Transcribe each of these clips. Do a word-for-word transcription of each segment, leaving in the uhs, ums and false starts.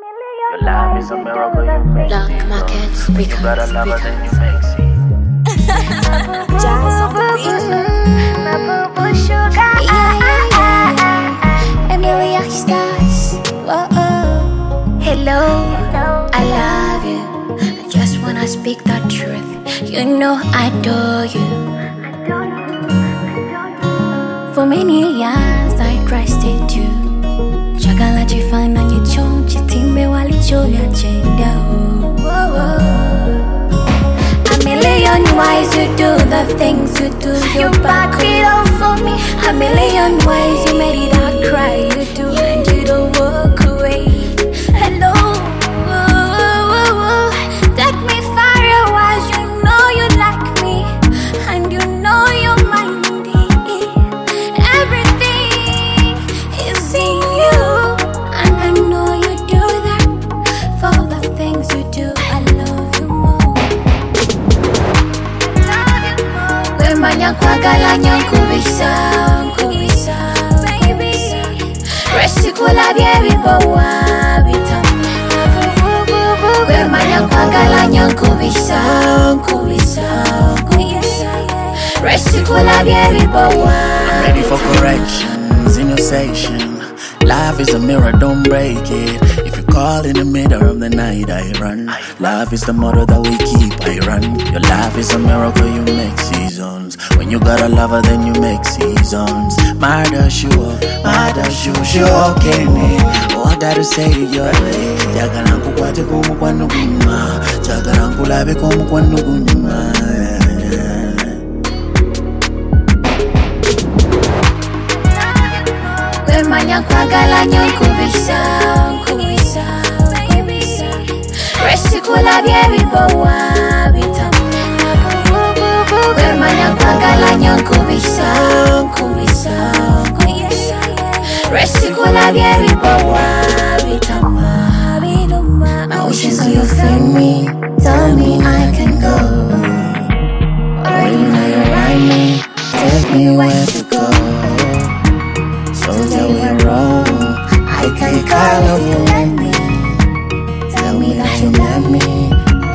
Your life is a miracle you make. Black markets, When you got a lover, then you make sense. Jazz on the beat. Yeah, yeah, yeah. Emilia Stars. Whoa. Hello, I love you. I just wanna speak the truth. You know I adore you. For many years I trusted you. Chagala chifana nyichon chitimbe walicholia chenda. A million ways you do the things you do. You back it up for me. A million ways you made it I cry. You do and you don't walk away. Hello, take me far away. You know you like me and you know you're mine. Everything is in you, and I know you do that. For the things you do, I love you more. I love you more. We manya kwa galanya kubisa, kubisa, baby. Resti kula biebi bawa bitama. We manya kwa galanya kubisa, kubisa, kubisa. Resti kula biebi bawa. Ready for corrections in your section. Life is a mirror, don't break it. If you call in the middle of the night, I run. Life is the motto that we keep, I run. Your life is a miracle, you make seasons. When you got a lover, then you make seasons. Murder sure, murder sure, sure, okay, oh, I gotta say it your way. Jagaranku kwaje kumu kwa nuguma. Jagaranku labe kumu kwa nuguma. Manya kwa galanya kubisa, kubisa, kubisa. Resti kula biebi bawa bitama. We manya kwa galanya kubisa, kubisa, kubisa. Resti kula biebi bawa bitama, bitama. I wish you saw you feel me. Tell me I can go. Already know you ride me. Take me where to go. So tell me wrong. I can call if you let me. Tell me that you love me.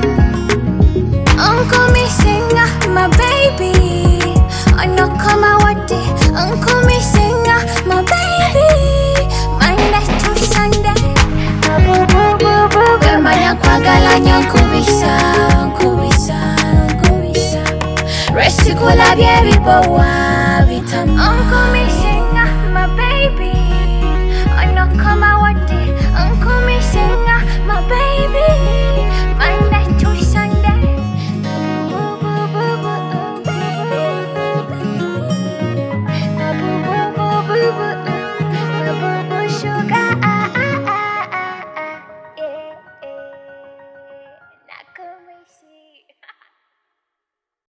Uncle me singer, my baby. I know come out what day. Uncle me singer, my baby. Monday to Sunday. We manya kwa galanya kubisa, kubisa, kubisa. Resti kula biebi bawa.